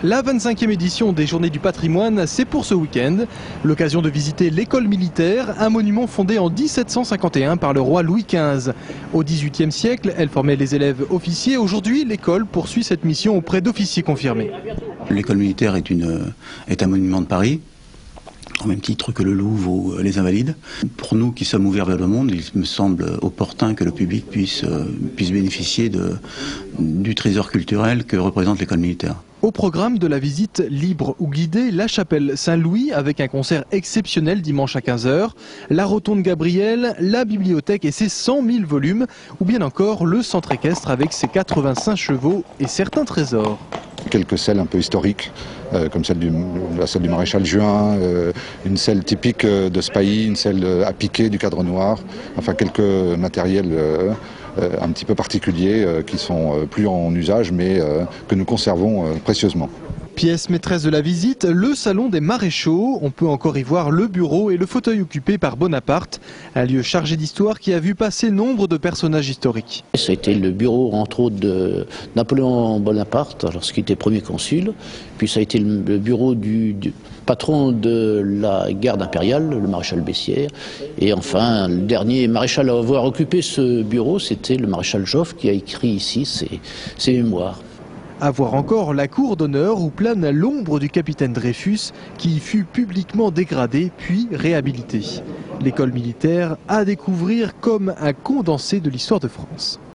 La 25e édition des Journées du patrimoine, c'est pour ce week-end. L'occasion de visiter l'école militaire, un monument fondé en 1751 par le roi Louis XV. Au XVIIIe siècle, elle formait les élèves officiers. Aujourd'hui, l'école poursuit cette mission auprès d'officiers confirmés. L'école militaire est un monument de Paris, au même titre que le Louvre ou les Invalides. Pour nous qui sommes ouverts vers le monde, il me semble opportun que le public puisse bénéficier du trésor culturel que représente l'école militaire. Au programme de la visite libre ou guidée, la chapelle Saint-Louis avec un concert exceptionnel dimanche à 15 h, la rotonde Gabriel, la bibliothèque et ses 100 000 volumes, ou bien encore le centre équestre avec ses 85 chevaux et certains trésors. Quelques selles un peu historiques, comme la selle du maréchal Juin, une selle typique de Spahi, une selle à piquer du Cadre Noir, enfin quelques matériels un petit peu particuliers qui sont plus en usage mais que nous conservons précieusement. Pièce maîtresse de la visite, le salon des maréchaux. On peut encore y voir le bureau et le fauteuil occupé par Bonaparte, un lieu chargé d'histoire qui a vu passer nombre de personnages historiques. Ça a été le bureau entre autres de Napoléon Bonaparte lorsqu'il était premier consul, puis ça a été le bureau du patron de la garde impériale, le maréchal Bessières, et enfin le dernier maréchal à avoir occupé ce bureau, c'était le maréchal Joffre qui a écrit ici ses mémoires. À voir encore la cour d'honneur où plane l'ombre du capitaine Dreyfus qui fut publiquement dégradé puis réhabilité. L'école militaire à découvrir comme un condensé de l'histoire de France.